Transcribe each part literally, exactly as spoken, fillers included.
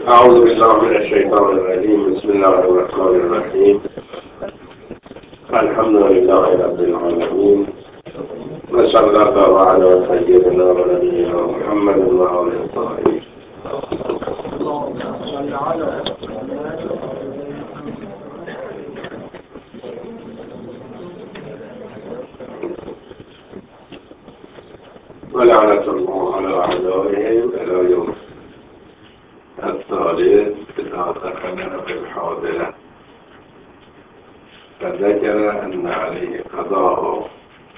أعوذ بالله من الشيطان الرجيم. بسم الله الرحمن الرحيم. الحمد لله رب العالمين، وصلى الله على سيدنا ونبينا محمد وعلى آله الطاهرين. ولعنة الله على أعدائهم إلى يوم الثالث إذا دخلنا في الحاضرة. فذكر أن عليه قضاء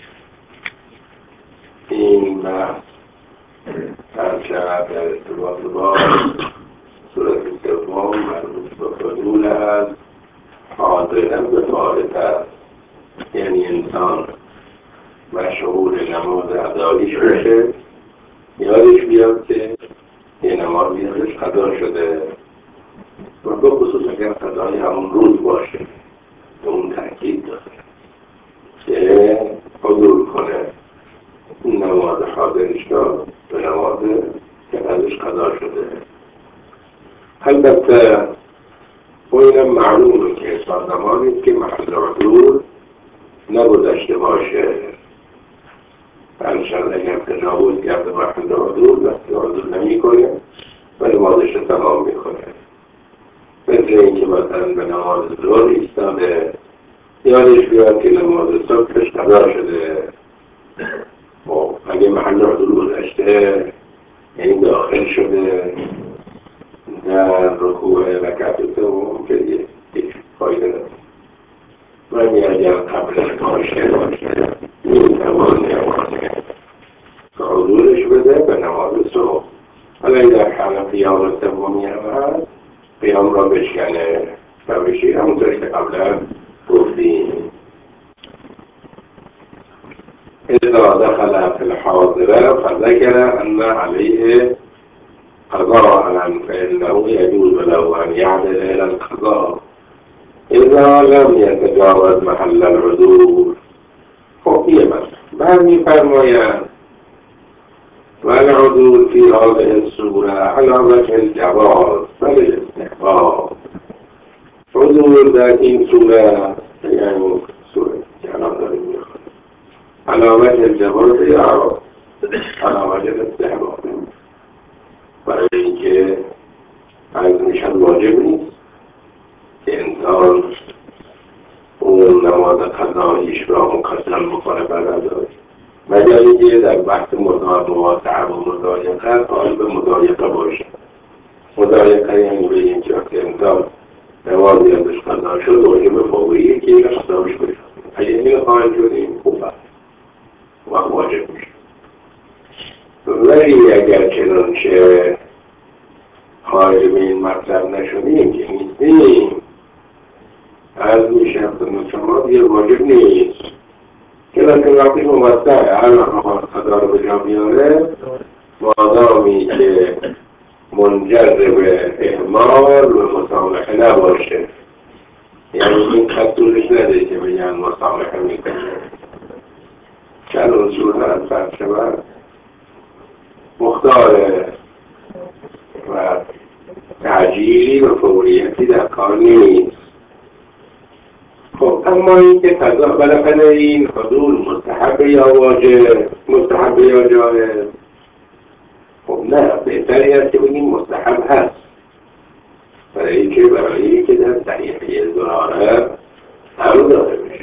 این بحث در شرط ارتباط با صورت دوم مربوط به حضور است. حاضرا به فارغ است، یعنی انسان مشغول نماز اداییش بشه، یادش بیاد که یه نماز یادش قضا شده و به خصوص اگر قضای همون روز باشه به اون تأکید داره که حضور کنه این نماز حاضرش داد به نماز که ازش قضا شده. البته و اینم معلومه که تا زمانی که محل حضور نگذشته باشه، هرچند اگر تجاوز کرده محل حضور وقتی حضور نمی کنه و نمازش رو تمام می کنه. مثل اینکه مثلا به نماز ظهر ایستاده، یادش بیاد که نماز صبحش قضا شده. خب اگه محل حضور گذشته، یعنی داخل شده در رکوع رکعت دوم که یک فایده نداره. ولی اگر قبلش باشه باشه میتوانه که حضورش بده به نماز صبح. حالا در حال قیام سومی هم هست، قیام را بشکنه و بشیر همونطوری که قبلا گفتیم. اذا دخل في الحاضرة فذكر أن عليه قضاء فإنه يجوز له أن يعدل إلى القضاء اذا لم يتجاوز محل الحضور. خفیه بس بعد می فرماید والعدول في هذه الصورة على وجه الجواز والاستحباب. عدول در این صورت یعنی صورت که الان داریم میخواد على وجه الجواز یا على وجه الاستحباب، برای اینکه از میشن واجب نیست که انسان اون نماز قضاییش را مقدم بکنه بر ادایش، مگر اینکه در بحث مواقعه و مضایقه حال به مضایقه باشه. مضایقه یعنی به اینکه وقتی انسان نماز یادش قضا شد واجب فوریه که این قضاش بشه. اگه این خواهد شدیم خوب است وقت واجب میشه. ولی اگر چنانچه خارج به این مطلب نشدیم که نیستیم، از میشه خدمت شما یه واجب نیست که لکه وقتی ممثل هر وقت قضا رو به جا بیاره، مادامی که منجر به اهمال و مسامحه نباشه، یعنی این خطورش نده که بگن مسامحه میکنه. چند اصول هست فرشبه مختاره و تعجیلی و فوریتی در کار نیست. خب اما این که قضا بالاخره این حضور مستحب یا واجب، مستحب یا جایز، خب نه، بهتری هست که بگیم مستحب هست، برای اینکه برای اینکه در صحیحه ضراره هم داره بشه.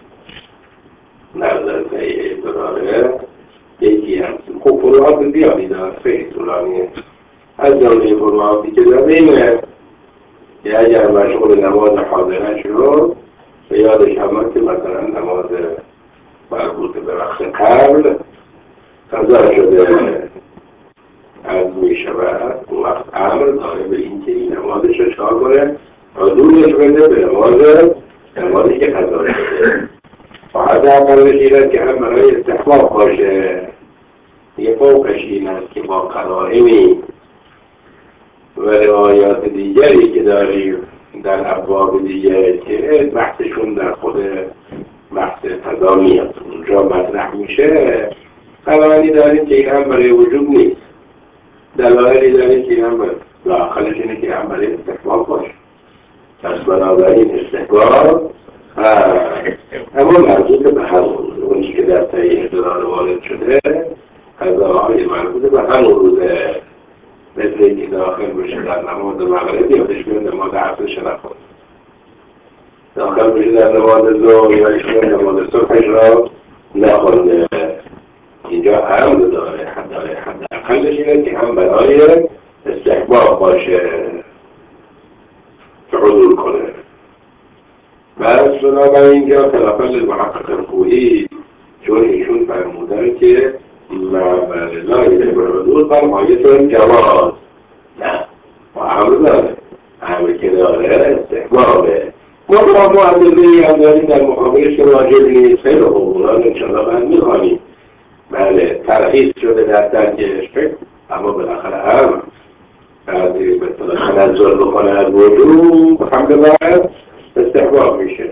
نه در صحیحه ضراره یکی هست. خب فروعات زیادی داره، خیلی طولانیه. از جمله فروعاتی که داره اینه که اگر مشغول نماز حاضره شد به یادش همه که مثلا نماز مربوط به وقت قبل قضا شده از می شود، اون وقت امر داره به این که این نمازش رو چکار کنه، حضورش بده به نماز نمازی که قضا شده. فقط اقلش این است که هم برای استحباب باشه. یه فوقش این است که با قرائمی و روایات دیگری که داریم در ابواب دیگه که بحثشون در خود بحث قضا میاد اونجا مطرح میشه، قرائنی داریم که این هم برای وجوب نیست، دلایلی داریم که این هم داخلش اینه که بنابراین استحباب اما مربوط به همون اونی که در طی احتضار وارد شده قضاهای مربوط به همون روزه مثل اینکه داخل بشه در نماز مغرب یادش میاد نماز عصرش نخوند داخل بشه در نماز ظهر یادش میاد نماز صبحش را نخونده اینجا هم داره حد داره حد اقلش اینه که هم برای استحباب باشه که حضور کنه بس بنابراین اینجا خلافا للمحقق الخوئی چون ایشون فرمودن که معبر لایه حضور بر مایت جواز نه ما امر داره امر که داره استحبابه ما با معدلی هم داریم در مقابلش که واجب نیست خیلی خوب اونا انشاءالله باید میخوانیم بله ترخیص شده در ترکش اما بالاخره هم بعضی به تنزل بکنه از وجود هم باید استحباب میشه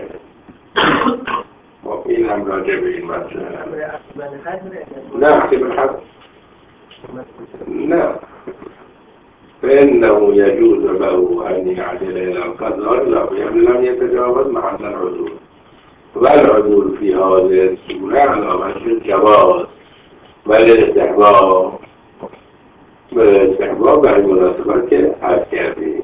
این هم راجع به این مسئله نه اصیب الحد نه فإنه يجوز له أن يعدل إلى القدر لم لم يتجاوز محل العدول والعدول في هذه الصورة على وجه الجواز والاستحباب والاستحباب برای مناسبت که عرض کردیم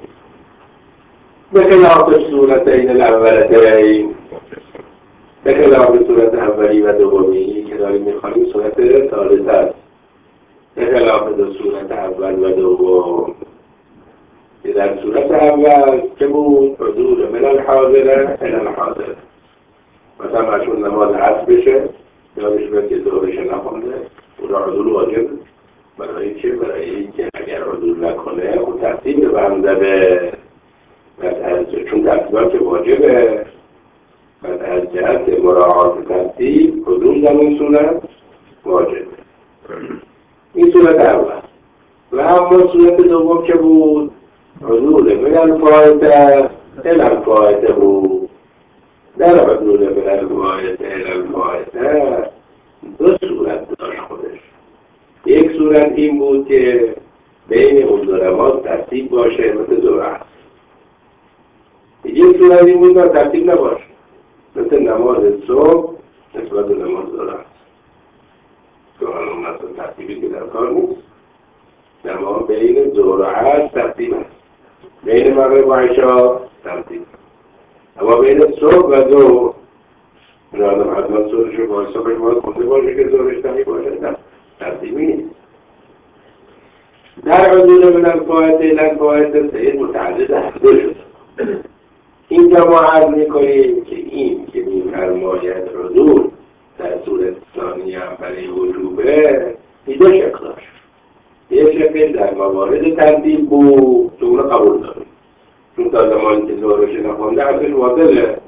بخلاف الصورتين الأولتين بخلاف صورت اولی و دومی که داریم میخوانیم صورت ثالثه است بخلاف دو صورت اول و دوم که در صورت اول که بود حضور من الحاضره الى الحاضره مثلا مشهور نماز عصر بشه یادش باید که ظهرش نخونده او را حضور واجب برای چه؟ برای اینکه اگر حضور نکنه او ترتیب بنده به چون ترتیبات که واجبه و از جهت مراعات ترتیب حضور در این صورت واجبه این صورت اول و اما صورت دوم که بود حضور من الفائته الى الفائته بود در حضور من الفائته الى الفائته دو صورت داشت خودش یک صورت این بود که بین اون دو نماز ترتیب باشه مثل دو رأس یک صورت این بود که ترتیب نباشه مثل نماز صبح نسبت نماز دارد که حالا مثل ترتیبی که در کار نیست نماز بین ظهر و عصر ترتیب هست بین مغرب و عشا ترتیب اما بین صبح و ظهر آدم حتما صبحش رو باید صبحش باید خونده باشه که ظهرش تمی باشه نه ترتیبی نیست در حضور من الفائته الی الفائته سید متعدد هفته شد اینجا ما عرض میکنیم که این که میفرماید حضور در صورت ثانیه برای وجوبه این دو شکل داشت یک شکل در موارد ترتیب بود که اون قبول داریم چون تا زمانی که ظهرش نخونده ازش واضحه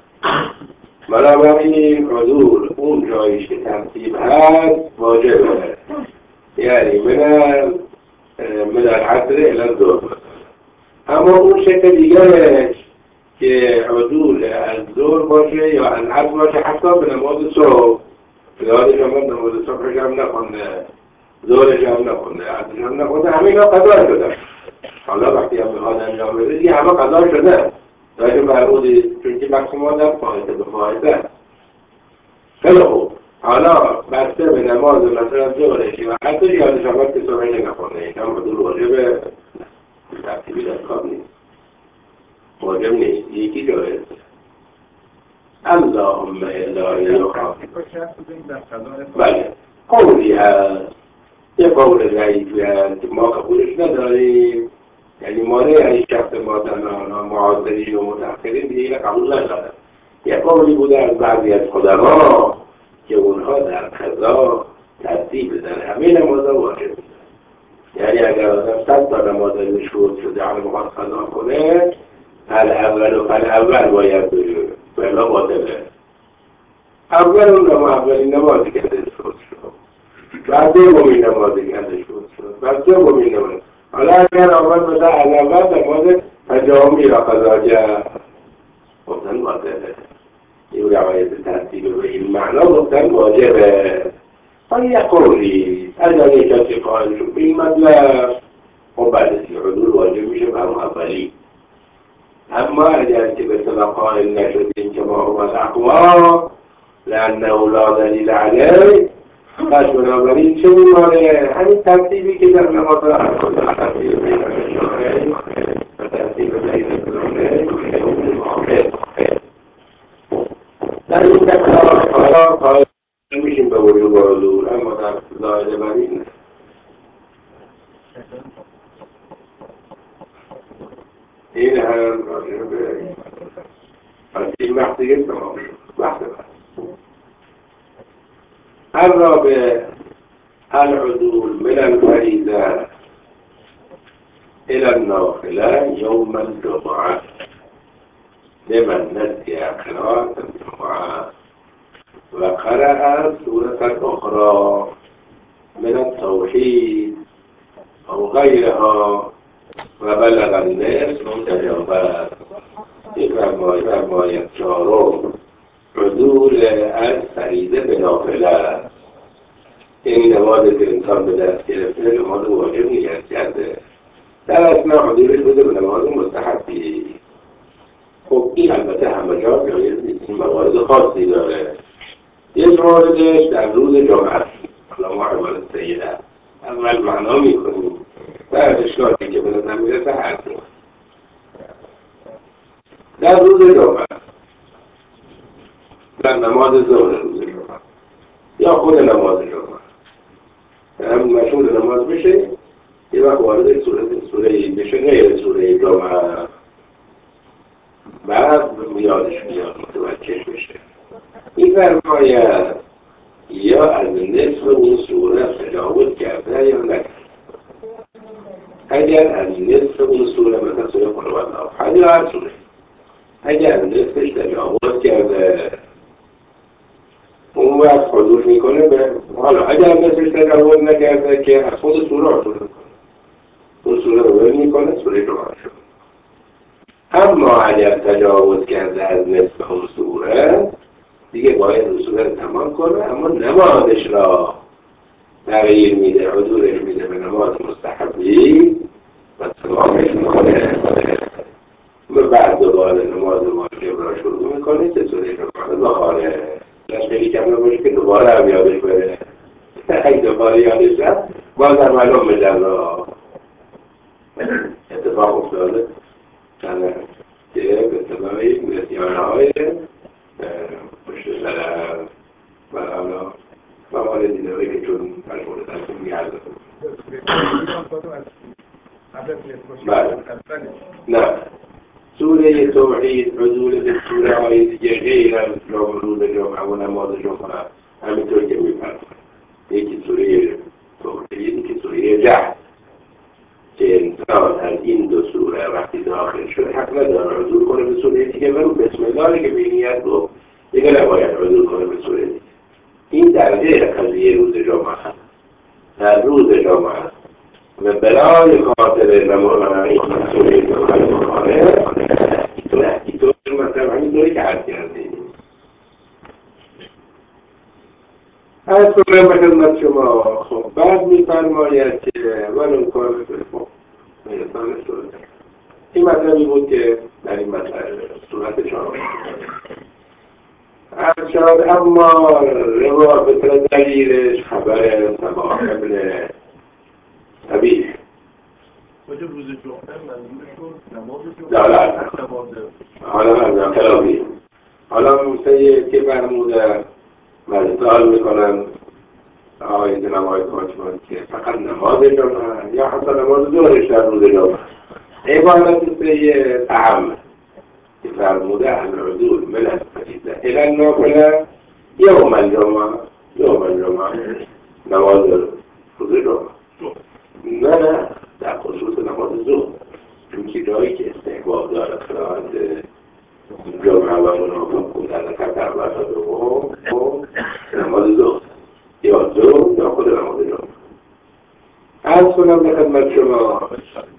بنابراین حضور اون جاییش که ترتیب هست واجبه یعنی من من العصر الی الظهر اما اون شکل دیگرش که حضور از ظهر باشه یا از عصر باشه حتی به نماز صبح یادش هم نماز صبحش هم نخونده ظهرش هم نخونده عصرش هم نخونده همه اینا قضا شده حالا وقتی هم میخواد انجام بده دیگه همه قضا شده داشته فرمودی چون که مقصوم در فایده به فایده خیلی خوب حالا بسته به نماز مثلا ظهرش و عصرش یادش هم که صبحش نخونده این هم حضور واجب ترتیبی در کار نیست واجب نیست یکی جایز اللهم الا یخاف بله قولی هست یه قول ضعیفی هست ما قبولش نداریم یعنی مانع این شخص مادران معاصرین و متأخرین دیگه اینه قبول ندارن یه قولی بوده از بعضی از خدما که اونها در قضا ترتیب در همه نمازها واجب یعنی اگر آدم صد تا نماز مشهور شده همه مقاد قضا کنه هل اول و فل اول باید بجوره بلا باطله اول اون نماز اولین نمازی که ازش شد شد بعد دومین نمازی که ازش شد بعد دومین نماز حالا اگر آمد بده از اول نماز تجامی را قضا کرد گفتن باطله این روایت ترتیب به این معنا گفتن واجبه حالا یک قولی اگر یک کسی قائل شد به این مطلب خب بعد از حضور واجب میشه برای اولی اما اگر که به طلاق قائل نشدیم که ما هو الاقوا لانه لا دلیل علیه، پس بنابراین چه میمانه؟ همین ترتیبی که در نماز اول ترتیب بین الشاهدین و ترتیب بین الشاهدین در این مقدار حالا قائل میشیم به وجوب و حضور، اما در ظاهر بر این این هم راجع به از این وقت دیگه تمام شد. وقت بعد الرابع العدول من الفریضه الى النافله یوم الجمعه لمن نسي قراءة الجمعه و قرأ سورة اخرى من التوحید او غیرها و بلغ النصف تجاوز. این فرمایت چهارم عدول از فریضه به نافله، این نماز که انسان به دست گرفته نماز واجب نیت کرده، در اثناء عدولش بوده به نماز مستحبی. خب این البته همه جا جایز نیست، این موارد خاصی داره. یک موردش در روز جمعه، حالا ما عبارت سیده اول معنا میکنیم بعد اشکالی که به نظر میرسه حرف میکنیم. در روز جمعه، در نماز ظهر روز جمعه یا خود نماز جمعه، هم مشهور نماز بشه یه وقت وارد سوره سوره بشه غیر سوره جمعه، بعد یادش میاد متوجه بشه. این فرمایت یا از نصف اون سوره تجاوز کرده یا نکرده. اگر از نصف اون سوره مثلا سوره قل هوالله احد یا هر سوره اگر از نصفش تجاوز کرده اون وقت حضور میکنه به حالا اگر از نصفش تجاوز نکرده که از خود سوره حضور میکنه، اون سوره رو ول میکنه، سوره جمعه شد. اما اگر تجاوز کرده از نصف اون سوره دیگه باید اون سوره رو تمام کنه، اما نمازش را تغییر میده، حضورش میده به نماز مستحبی و تمامش میکنه و بعد دوباره نماز واجب را شروع میکنه که سوره جمعه بخاره. خیلی کم نباشه که دوباره هم یادش بره، اگه دوباره یادش رفت باز هم معلوم میدن را اتفاق افتاده که به اتباعی نسیانهای پشت سر و حالا مواردی داره که چون مشغول تصمیم می‌گرده. بله نه سوره توحید عدول به سوره های دیگه غیر از روز جمعه و نماز جمعه همینطور که می‌فرماید، یکی سوره توحید یکی سوره جهل که انسان از این دو سوره وقتی داخل شده حق نداره عدول کنه به سوره دیگه، ولو بسم الله که به نیت گفت دیگه نباید عدول کنه به سوره دیگه. این در غیر قضیه روز جمعه هست. در روز جمعه هست و برای خاطر نمونه این سوره جمعه بخاره اینطور مثلا همینطوری که عرض کردیم. از کنم به خدمت شما. خب بعد می‌فرماید که ولو کار بفرم میرسانه شده. این مطلبی بود که در این مطلب صورت چهار ارشاد. اما روابط دلیلش خبر سبا ابن طبیح کجا روز جمعه منظورشون نماز جمعه حالا هم خلافی حالا موسیقی که فرموده من سوال میکنم آقای جناب آقای کاچمان که فقط نماز جمعه یا حتی نماز ظهرش در روز جمعه عبارت سه اهم که فرموده العدول من الفریضه الی النافله یوم الجمعه یوم الجمعه نماز روز جمعه نه نه در خصوص نماز ظهر، چون که جایی که استحباب داره قرائت جمعه و منافق بودن خط اول تا دوم نماز ظهر یا ظهر یا خود نماز جمعه. عرض کنم به خدمت شما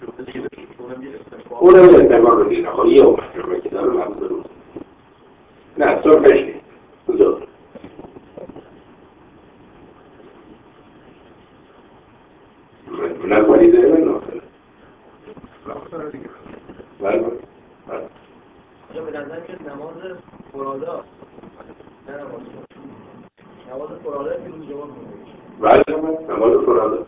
اون رو استحباب رو دیگه خواهی یوم جمعه که داره نماز روز نه صبحش نیست ظهر. من الفریضه من نافله بله بله یا به نظر که نماز فرادا نه نماز نماز فرادا که روز جمعه بله نماز فرادا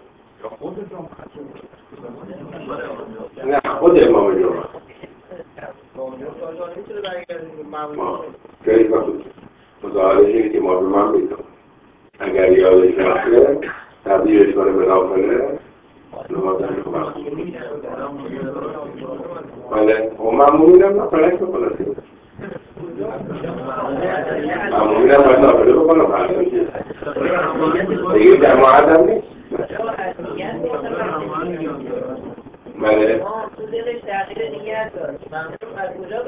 نه خود امام جمعه خیلی بخود مظاهرش اینه که ما به من بیدم اگر یادش رفته تبدیلش کنه به نافله نمازش رو مخصوص بله و معمولین هم نفلک بکنه معمولین هم باید نافله بکنه دیگه جماعت هم نیست بله تو دلش تغییر نیت داشت ممنون از کجا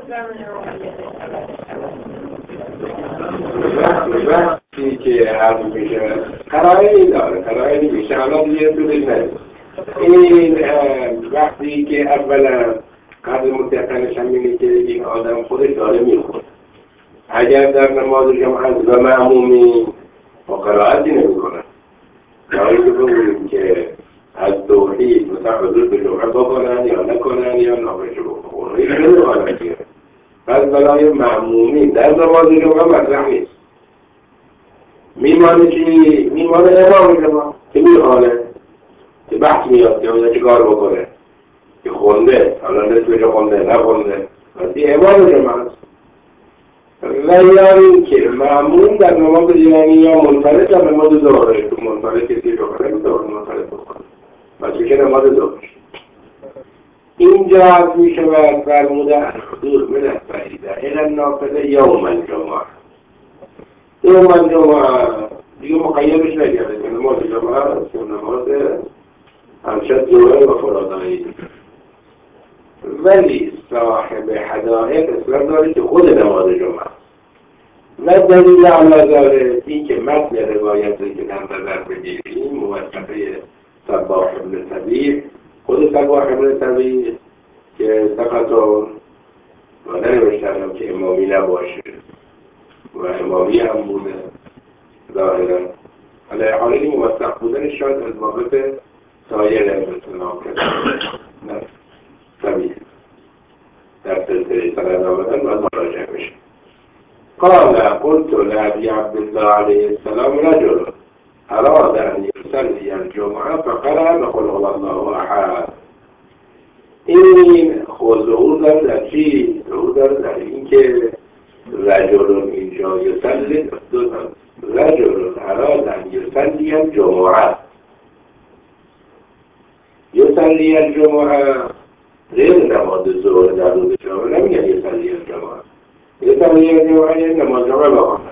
بفرمایید وقتی که حرف میشه قرائنی داره قرائنی میشه الان دیگه تو دل نید این وقتی که اولا قدر متقنش هم اینه که یک آدم خودش داره میخونه اگر در نماز جمعه و معمومی با قرائتی نمی کنه داری که بگوییم که از توحید مثلا حضور به جمعه بکنن یا نکنن یا نامش بکنن این نمیخوانن دیگه پس برای معمومی در نماز جمعه مطرح نیست میمانه چی؟ میمانه امام جمعه که میخوانه که بحث میاد یا چه کار بکنه که خونده حالا نسبش خونده نخونده پس این امام جمعه است و یا این که معموم در نماز یعنی یا منفرد در نماز ظهره تو منفرد کسی جمعه نمیتونه منفرد بکنه پس میشه نماز ظهر اینجا عرض می شود فرموده الحضور من الفریضه الی النافله یوم الجمعه یوم الجمعه دیگه مقیدش نگرده که نماز جمعه است نماز همشد ظهر و فرادایی ولی صاحب حدائق اسلام داره که خود نماز جمعه و دلیل علی ذلک این که متن روایتی که در نظر بگیریم موثقه صباح ابن سبیل خود صباح ابن سبیل که سقطون و ننوشتنم که امامی نباشه و امامی هم بوده ظاهرا علی حالی موثق بودن شاید از بابت سایر اسلام نه سبیل در سلسله سند آمدن باید مراجعه بشه قال قلت لأبي عبد الله عليه السلام رجل أراد أن يصلي الجمعة فقرأ بقل هو الله أحد این خود در چی؟ در این که رجل اینجا یصلی رجل أراد أن يصلي الجمعة یصلی الجمعة غیر نماز ظهر در روز جمعه نمیگن یصلی الجمعه یصلی الجمعه یعنی نماز جمعه بخونه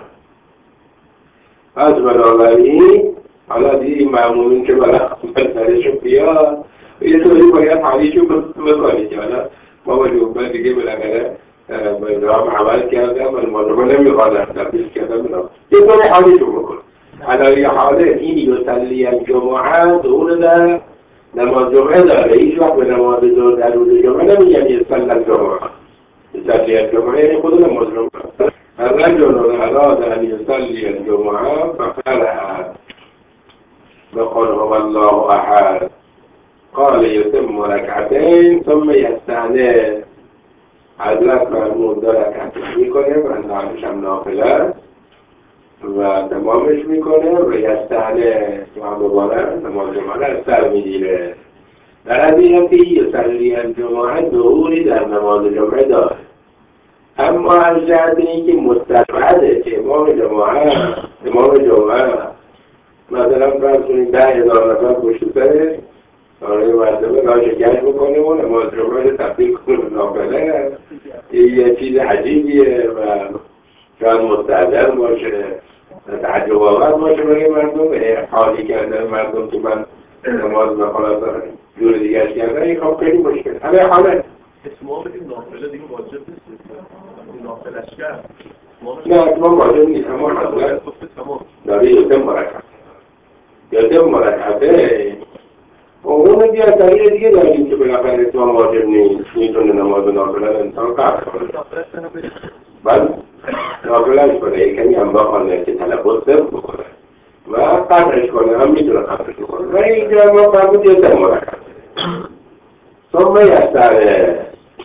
از بنابراین حالا دیدی معمولین که بلدرشون بیاد یه طوری باید حالیشون بکنی که حالا ما با جمعه دیگه بالاخره به نام عمل کردم و نماز جمعه نمیخوادم تبدیل کردم بنام یه طوری حالیشون بکن حالا یه حاله این یصلی الجمعه دور در نماز جمعه داره هیچ وقت به نماز ظهر در روز جمعه نمیگن یصلی الجمعه یصلی الجمعه یعنی خود نماز جمعه الرجل أراد أن يصلي الجمعة فقرأ بقل هو الله أحد قال يتم ركعتين ثم يستأنف حضرت فرمود دو رکعتش میکنه و اندازش هم نافله و تمامش میکنه و یستأنف و دوباره نماز جمعه از سر میگیره در حقیقتی یصلی الجمعه ظهوری در نماز جمعه داره اما از جهت اینکه مستبعده که امام جمعه امام جمعه مثلا فرض کنید ده هزار نفر پشت سره برای مرتبه راش گشت بکنه و نماز جمعه رو تبدیل کنه به نافله یه چیز عجیبیه و شاید مستعجل باشه تعجب آور باشه برای مردم حالی کردن مردم که من نماز بخواه جور دیگرش کردن این خب خیلی مشکل همه حاله اسمام این نافله دیگه واجب نیست نافلش کرد نه اتمام واجب نیست اما حضرت داره یتم مرکب یتم مرکبه اون بیا دلیل دیگه داریم که بالاخره اتمام واجب نیست میتونه نماز نافله انسان قطع کنه بله نافلهش کنه یکنی هم بخوانه که تلبس صرف بکنه و قطعش کنه هم میتونه قطعش بکنه و اینجا ما فرمود یتم مرکب ثم یستأنف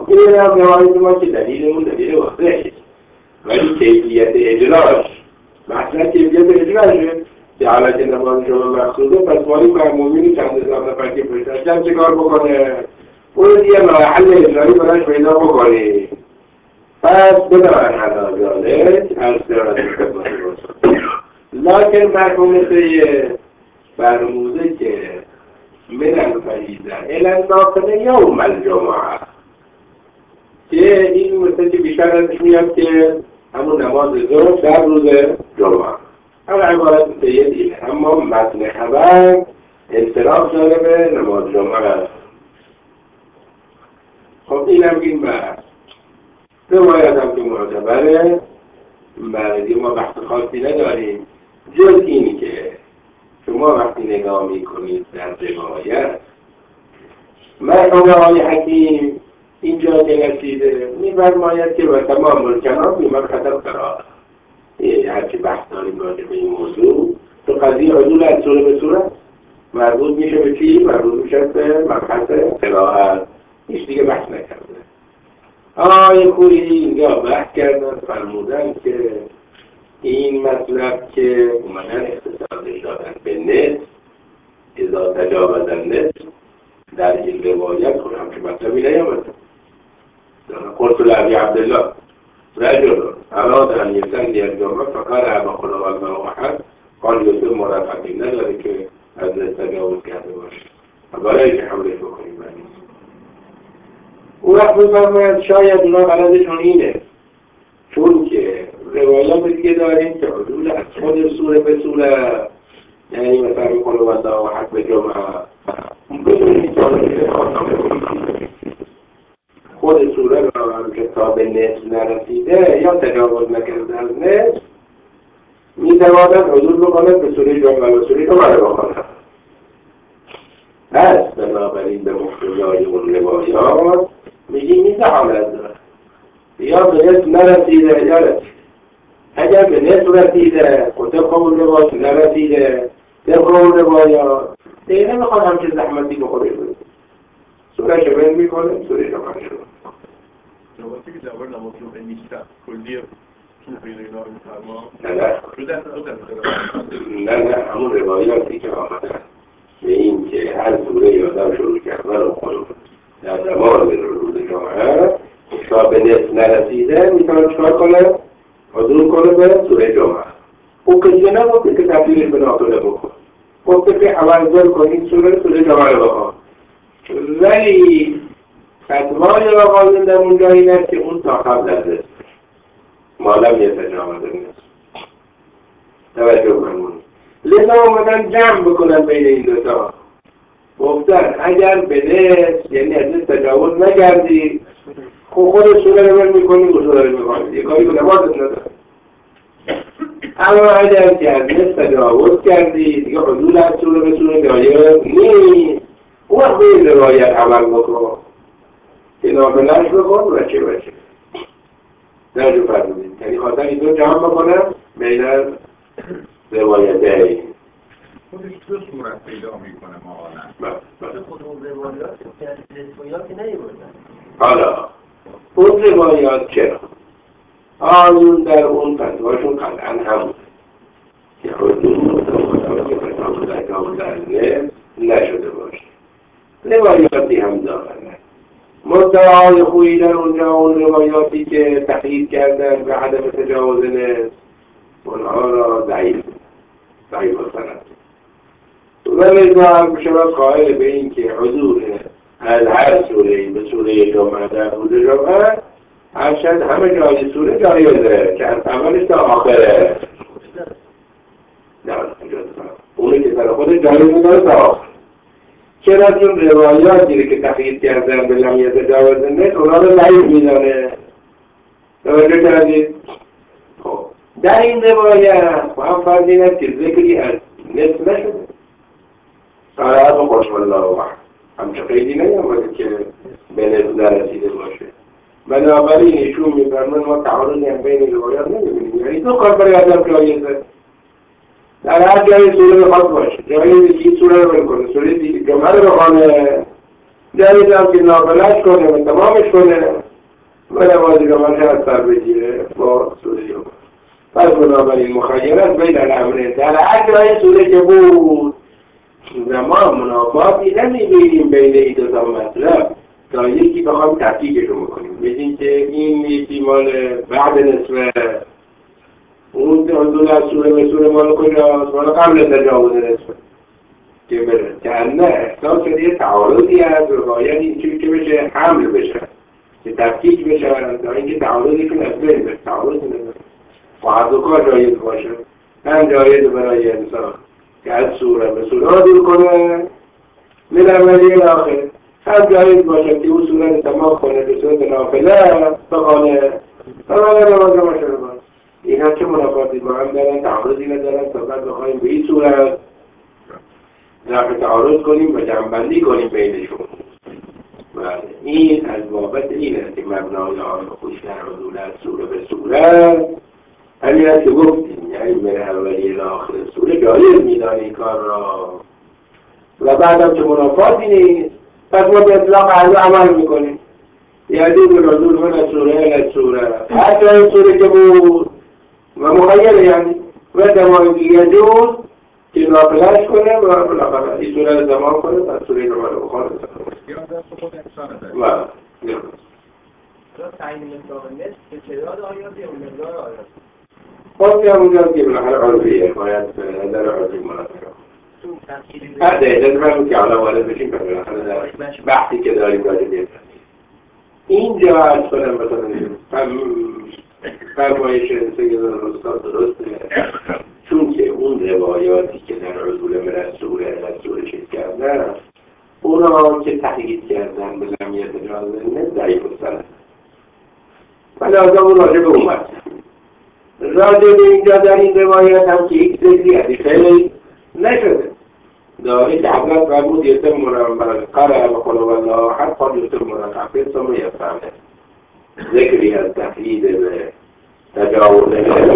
این هم روایت ما که دلیلمون دلیل واضحه، ولی کیفیت اجراش مثلا کیفیت اجراشه که حالت نماز شما مقصوده، پس ما این مرمومینی چند هزار نفر که پشتشتن چه کار بکنه؟ اون دیگه محل اجرایی براش پیدا بکنی. پس بنابر حلازانه از درازی خدمت باشد. لکن مرمومه برموزه که من الفریضه الان نافله یوم الجمعه که این مثل که بیشتر ازش میاد که همون نماز ظهر در روز جمعه. همون عبارت سید اینه، اما متن خبر انصراف داره به نماز جمعه. خب این هم این بحث روایت هم که معتبره، برای ما بحث خاصی نداریم جز اینی که شما وقتی نگاه میکنید در روایت مرحوم آقای حکیم اینجا که رسیده می‌فرماید که و تمام الکلام فی مبحث القرائه. هرچی بحث داریم راجع به این موضوع تو قضیه عدول از سوره به سوره مربوط میشه به چی؟ مربوط میشه به مبحث قرائت. هیچ دیگه بحث نکرده. آقای خویی اینجا بحث کردن، فرمودن که این مطلب که اومدن اختصاصش دادن به نصف اذا تجاوز النصف در این روایت خود همچه مطلبی نیامده. قلت لعبی عبدالله رجل اراد ان یصلی الجمعه فقال ابا خدا الله احد قال یوسف مرافقی نداره که از نصف تجاوز کرده باشه برای که حمله بکنیم. اون وقت بفرماید شاید اونا غلطشون اینه، چون که روایات دیگه داریم که عدول از خود سوره به سوره، یعنی مثلا میکنه وضع و حق به جمعه خود سوره رو هم که تا به نصف نرسیده یا تجاوز نکرده از نصف میتواند عدول بکنه به سوره جمعه و سوره جمعه بکنه. پس بنابراین به مقتضای اون روایات میگیم این حالت داره، یا به نصف نرسیده یا رسیده. اگر به نصف رسیده و طبق اون روایات نرسیده طبق اون روایات دیگه نمیخواد همچه زحمتی بخوره بود سوره شبه میکنه سوره شبه شده روایتی که درباره نماز جمعه نیستن کلیه توفی اینا رو میفرما نه نه همون روایاتی که آمدن به این که هر سوره یادم شروع کردن و خود در نماز روز جمعه تا به نصف نرسیده میتونه چکار کنه؟ حضور کنه به سوره جمعه. او کسی نگفته که تبدیلش به نافله بکن، گفته که اول کنید سوره سوره جمعه رو بکن. ولی فتوای آقایون در اونجا این است که اون تا قبل از نصف مالم یه تجاوز نیست. توجه کنید. لذا اومدن جمع بکنن بین این دوتا، گفتن اگر به نصف یعنی از نصف تجاوز نکردی خب خود سوره رو بل میکنی و سوره رو میکنید یه کاری به نمازت نداره. اما اگر که از نصف تجاوز کردی دیگه حضور از سوره به سوره جایز نیست. اون وقت به این روایت عمل بکن که نافله‌اش بکن و چه بچه نرجو فرمودید. یعنی خواستن این دو جمع بکنم بین روایتین خودش دو صورت پیدا میکنه معانا. خود اون روایات که از روایات نیوردن. حالا اون روایات چرا؟ آیون در اون فتواشون قطعا همون که حضور در نصف نشده باشه. روایاتی هم دارن مدعای خویی در اونجا اون روایاتی که تقیید کردن به عدم تجاوز نصف اونها را ضعیف ضعیف سند ولی ظاهر بشود قائل به این که حضور از هر سوره به سوره جمعه در روز جمعه هرچند همه جای سوره جایزه که از اولش تا آخره نه اونی که در خود جایز میداره تا آخر. چرا چون روایاتی که تقیید کردن به لم یتجاوز نصف اونا رو ضعیف میدانه. توجه کردید؟ خب در این روایت هم فرض این است که ذکری از نصف نشده. قرائت و قسم الله و همچه قیدی نیامده که به نصف نرسیده باشه. بنابراین ایشون میفرمان ما تعارضی هم بین روایات نمیبینیم، یعنی دو کار برای آدم جایزه. در هر جای سوره بخواد باشه جایی که این سوره رو بکنه سوره دیگه جمعه رو بخوانه جایز هم که نافلش کنه و تمامش کنه و نمازی رو منشه از سر بگیره با سوره یوم. پس بنابراین مخیر است بین الامرین. در هر جای سوره که بود زمان منافاتی نمیبینیم بین این دو تا مطلب تا یکی بخوام تحقیقش رو میکنیم بگیم که این یکی مال بعد نصفه اون دو از سوره به سوره مال کجاست مال قبل تجاوز نصفه که بره که نه احساس شده یه تعارضی هست و باید این چیزی که بشه حمل بشه که تفکیک بشه تا اینکه تعارضی که نصفه بشه تعارضی نصفه و هر دو کار جایز باشه هم جایز برای انسان که از سوره به سوره دور کنه من اولی الاخر هم جایز باشه که اون سوره تمام کنه به صورت نافله بخانه بخانه نماز ما شده باشه این هم چه منافاتی با هم دارن تعارضی ندارن تا بعد بخواهیم به این صورت رفع تعارض کنیم و جمع‌بندی کنیم بینشون بله این از بابت این است که مبنای آن خوش در حضور از سوره به سوره همین است که گفتیم یعنی من اولی الاخر سوره جایز میدانی کار را و بعدم که منافاتی نیست پس ما به اطلاق عرض عمل میکنیم یعنی به حضور من از سوره از سوره هر جای سوره که بود و مخیره یعنی و زمان یجوز که نافلش کنه و بالاخره این سوره رو زمان کنه و سوره رو رو بخوانه یا دست خود انسانه داریم و نه را تعیین مقدار نصف که تعداد آیات یا مقدار آیات خواهی همونجا که بالاخره عرضیه باید در عرضی مناسبه هر دقیقه من که حالا وارد بشیم بالاخره در بحثی که داریم داریم داریم اینجا از کنم مثلا فرمایش سیدنا استاد درسته چون که اون روایاتی که در عضول من سوره رسول چیز کردن اونا که تحقیق کردن به لمیت جازنه ضعیف السند و لازم اون راجع به اومد راجع به اینجا در این روایت هم که یک زیادی خیلی نشده داره که حضرت فرمود یتم مرم قرأ و قل والله حتی یتم مرم حفظ ثم یفهمه ذکری از تحلیل به تجاوز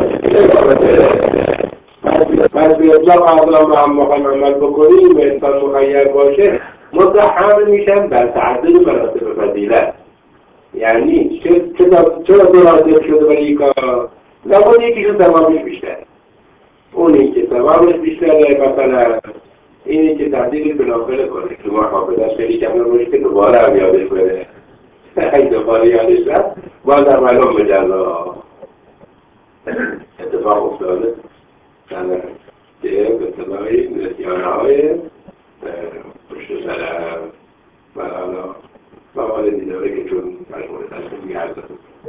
پس به اطلاق اعلام هم مخواهیم عمل بکنیم و انسان مخیر باشه متحمل میشن در تعدد مراتب فضیلت یعنی چرا درازه شده برای این کار نبود یکیشون ثوابش بیشتر اونی که ثوابش بیشتره مثلا اینی که تبدیل به نافله کنه که ما حافظش خیلی کم نموشه که دوباره هم یادش بره این دوباره یادش رفت باز هم الان به جزا اتفاق افتاده که به طبعی نسیانه های پشت سرم و حالا مقاله دیداره که چون مجموعه تصمیم می‌گردن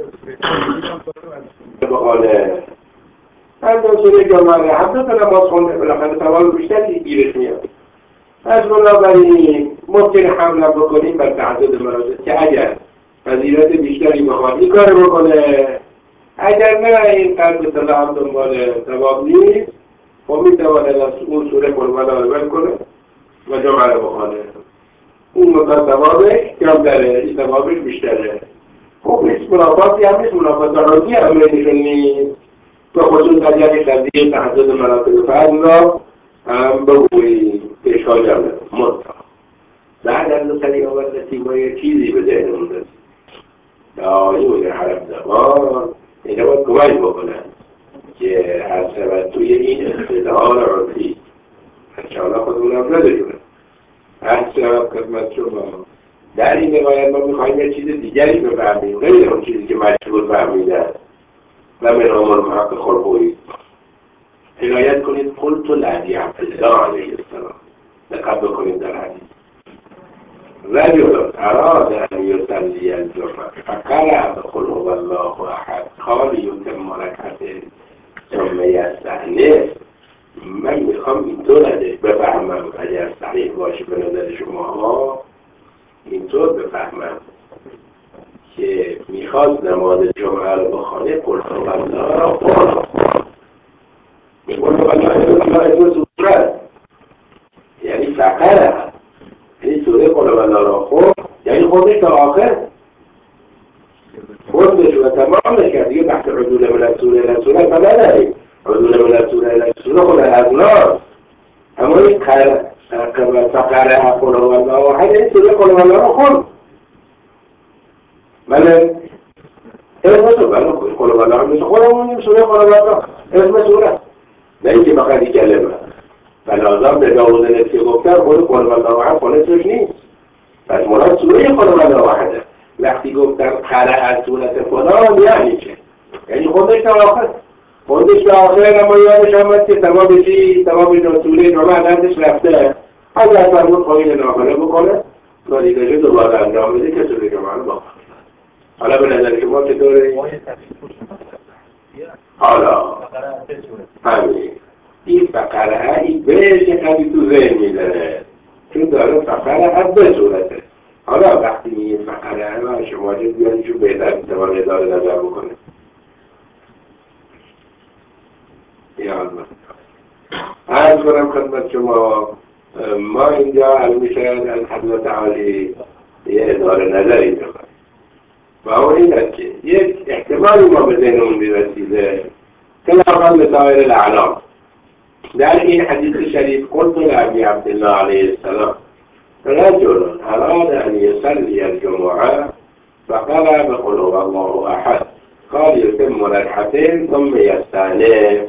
مقاله هم دوستوری جامعه هم دو تا نماز خونده بالاخره سوال بیشتری گیرش میاد از بنابراین ممکن حمله بکنیم بر تعدد مراتب که اگر فضیلت بیشتری بخواد این کار بکنه اگر نه این قلب صلاح هم دنبال ثواب نیست خب میتواند از اون سوره قربانا رو بل کنه و جمعه رو بخوانه اون مقدار ثوابش کم داره این ثوابش بیشتره خب نیست منافاتی هم نیست منافات راضی هم بینشون نیست به خصوص اگر قضیه تعدد مراتب فضل را هم بگوییم که اشکال جمعه مطلق بعد از نسلی آورد نتیمای چیزی به ذهنمون رسید دایون حرف زبان اینجا باید کمک بکنن که هر سبت توی این استدعال عرفی انشاءالله خودمون هم نداریم هر سبت خدمت شما در این روایت ما میخواییم یه چیز دیگری بفهمیم غیر اون چیزی که مشهور فهمیدن و من آمار محق خلقوی هدایت کنید قلت و لحظی عبدالله علیه السلام دقت بکنید در حدیث رجل اراد ان یصلی الجمعه فقرأ بقل هو الله احد قال یتم رکعتین ثم یستأنف من میخوام اینطور ازش بفهمم اگر صحیح باشه به نظر شما اینطور بفهمم که میخواد نماز جمعه رو بخوانه قل هو الله را قل قل هو الله اسم سوره یعنی فقره یعنی سوره قل هو الله را خود یعنی خودش تا آخر خودش و تمامش کرد دیگه بحث عدول من سوره الى سوره فلا نداریم عدول من سوره الى سوره خود از ناس اما این فقره قل هو الله احد این سوره قل هو الله رو خون بله اسم بله قل هو الله مثل خودمون سوره قل هو الله اسم سوره نه اینکه فقط یک کلمه فلازم به داود نفسی گفتن خود قل هو الله احد خود اسمش نیست پس مراد سوره قل هو الله احده وقتی گفتن قرأ از سورت فلان یعنی چه؟ یعنی خودش تا آخر خودش تا آخر اما یادش آمد که تمام چی؟ تمام سوره جمعه عددش رفته اگر فرمود خواهید ناخره بکنه نادیدشه دوباره انجام بده که سوره جمعه رو باقر حالا به نظر شما چطوره؟ حالا همین این فقره این بهش قدی تو ذهن میزنه چون داره فقره از به صورته حالا وقتی میگه فقره همه شما جد بیادیشو بهتر میتوان اداره نظر بکنه یاد من عرض کنم خدمت شما ما اینجا علمی شاید از حضرت عالی یه اداره نظری بکنم و اون این است که یک احتمالی ما به ذهنمون میرسیده خلافاً به سایر الاعلام در این حدیث شریف قلت لأبي عبد الله علیه السلام رجل أراد أن يصلي الجمعة فقرأ بقل هو الله أحد قال يتم ركعتين ثم يستأنف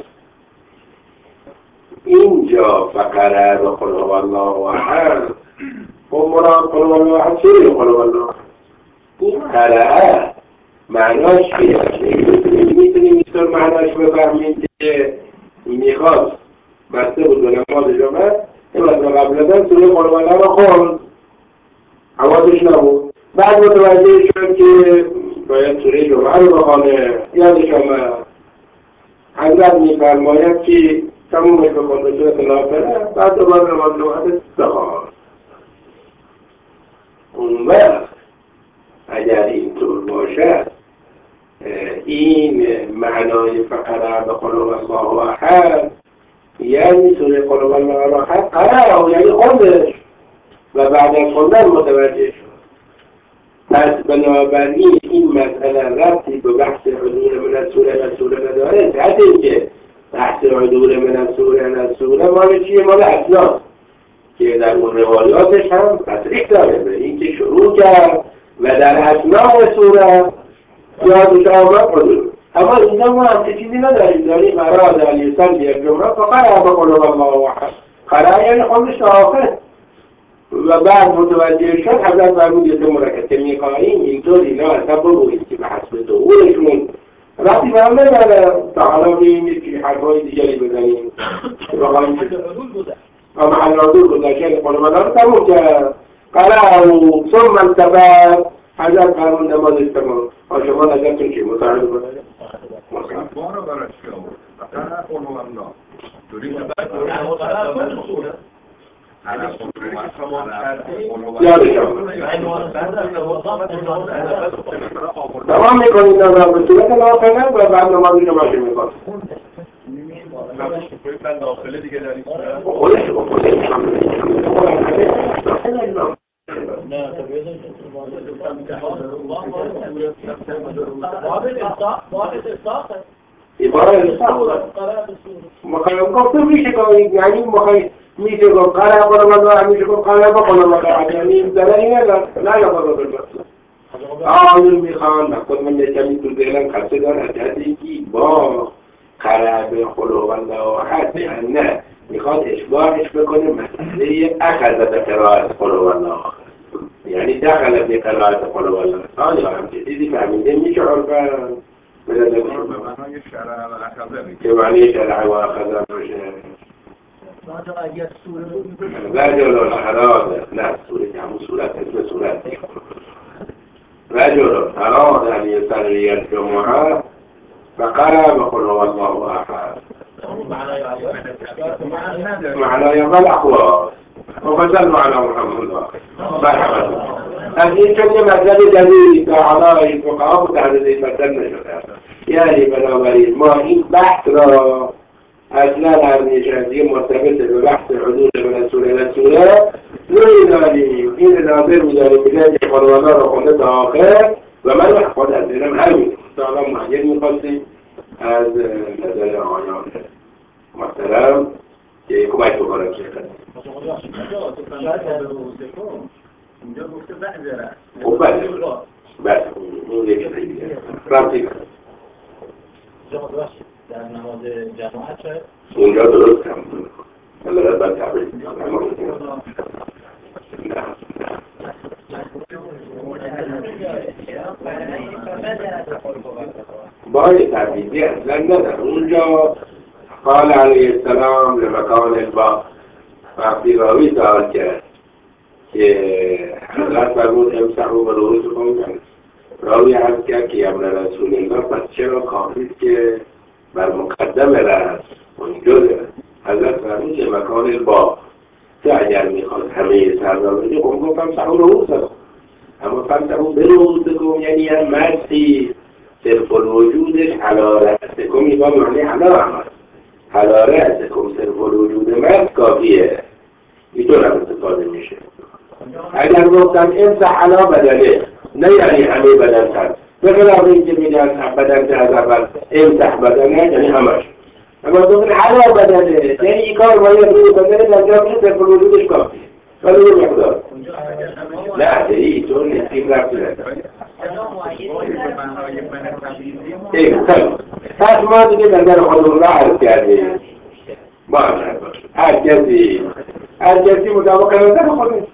اینجا فقرأ بقل هو الله أحد خب مراد قل هو الله أحد سوره قل هو الله این قرأ معناش چیه؟ میتونیم اینطور معناش بفهمیم که میخواست بسته بود به نماز جمعه این وقت قبل دن سوره قل هو الله رو خوند حواسش نبود بعد متوجه شد که باید سوره جمعه رو بخوانه یادش آمد حضرت میفرماید که تمومش بکن به صورت نافله بعد دوباره نماز جمعه بخوان اون وقت اگر اینطور باشد این معنای فقره به قل هو الله احد یعنی سوره قل هو الله احد قرأ یعنی خوندش و بعد از خوندن متوجه شد پس بنابراین این مسئله ربطی به بحث حضور من السوره و سوره نداره حتی اینکه بحث حضور من السوره و سوره مال چیه؟ مال اسناد که در اون روایاتش هم تصریح داره به این که شروع کرد و در اسناد سوره یادش آمد حضور اما اینجا ما هم چیزی نداریم داریم اراد ان یصلی الجمعه فقرأ بقل هو الله احد قرأ یعنی خوندش تا آخر و بعد متوجه شد حضرت فرمود یتم رکعتین میخواهیم اینطور اینا اصلا بگویید که به حسب ظهورشون وقتی به هم نمیده تا حالا بگیم که حرفای دیگری بزنیم بخواهیم که محل حضور گذاشتن قل هو الله رو تموم کرد قرأ و ثم انتبه حضرت فرمود نمازش تمام شما نظرتون چی؟ متعرض بکنید؟ بارو برش کن فقط قل هو الله دوری که بعد تمام میکنید نظر به صورت نافله و بعد نماز جمعه میکنید داخله دیگه داریم خودش با خودش نه مخالف گفته میشه که یعنی مخالف میشه گفت قرار قل هو الله میشه گفت قرار قل هو الله یعنی دلیلی نداره نه یا قرار بشه آن میخوان خود من کمی تو دلم خسته دارد از اینکه با قرار قل هو الله احد نه میخواد اشباهش بکنه مسئله اخذ به قرائت قل هو الله یعنی دخل به قرائت قل هو الله آیا هم چیزی فهمیده میشه عرفا به نظر شما معنای شرع و اخذه که معنی شرع و اخذه باشه رجل اراد نه سوره همون صورت اسم صورت رجل اراد ان یصلی الجمعه فقرأ بقل هو الله احد معنای اول اخلاص وفصلوا على محمد مرحبا از این چون یه مطلب جدید تا حالا این فقها متعدد این مطلب نشده یعنی بنابراین ما این بحث را اصلا هر نشندی مرتبط به بحث حضور من سوره و سوره نمیدانیم این ناظر میدانیم میدانیم که قل هو الله را خونده تا آخر و من خود از دلم همین تا حالا معین میخواستیم از نظر آیان محترم که کمک بکنم شکل بیارن خب بله بله اون یکی دیگه رفتی شما باشید در نماز جماعت شاید اونجا درست هم البته باید تبریز باید تبریزی اصلا ندارم اونجا قال علیه السلام لمکان الباب وقتی راوی سوال کرد که حضرت فرمود امسحوا برؤوسکم کنید راوی عرض کرد که امر رسول الله پس چرا کافی که بر مقدم رأس اونجا حضرت فرمود لمکان الباب که اگر میخواد همه سر را بگه خب گفتم سحوا رؤوسکم اما فمسحوا برؤوسکم یعنی هم مسحی صرف الوجودش علی رأسکم یبقى معنی علی عمل علی رأسکم صرف الوجود مس کافیه اینطور هم استفاده میشه اگر گفتم امسح علی بدنه نه یعنی همه بدن سر به خلاف اینکه میگن بدن سر از اول امسح بدنه یعنی همش اما گفتن علی بدنه یعنی این کار باید روی بدنه انجام میشه صرف الوجودش کافیه ولی یه مقدار نه دیگه اینطور نیست این رفتی نداره پس ما دیگه نظر خودمون را عرض کردیم ما هر کسی هر کسی مطابق نظر خودمون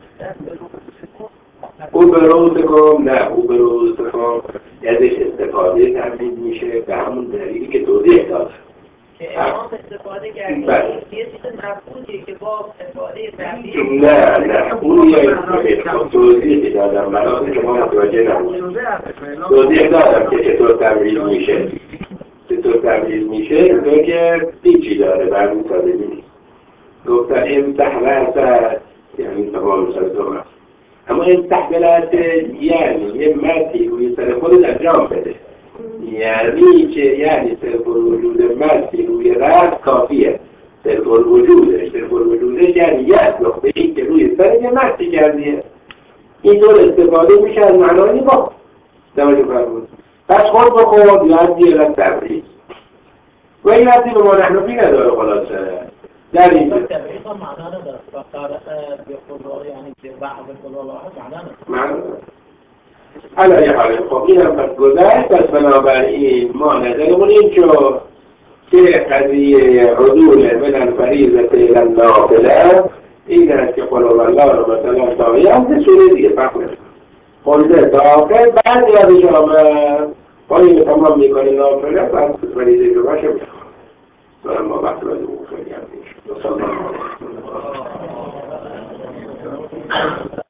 او به روزکم نه او به روزکم ازش استفاده تمدید میشه به همون دلیلی که توضیح داد که امام استفاده کردیم یه چیز مفهومیه که با استفاده تمدید نه نه اون یه توضیح دادم برای شما متوجه نمونید توضیح دادم که چطور تمدید میشه چطور تمدید میشه تو که پیچی داره برمون ساده نیست گفتن امسح رأسک یعنی تمام سر تو مست اما امسح برأسک یعنی یه مردی روی سر خودت انجام بده یعنی که یعنی صرف الوجود مردی روی رأس کافیه صرف الوجودش صرف الوجودش یعنی یک نقطه این که روی سر یه مردی کردیه اینطور استفاده میشه از معنایی با توجه فرمود پس خود با خود یادی علت تبریز و این ربطی به ما نحنفی نداره خلاصه در این تبعیض هم معنا نداره فقط بقول یعنی که بعض قول الله معنا نداره معنا علی حال خب این هم پس گذشت پس بنابراین ما نظرمون این شد که قضیه عدول من الفریضه الی النافله این است که قل الله رو مثلا تایید به صورت دیگه فهمید خونده داخل بعد یادش آمد پایین تمام میکنه نافله بعد فریضه جو باشه میخواد ما وقت رو خیلی هم نیست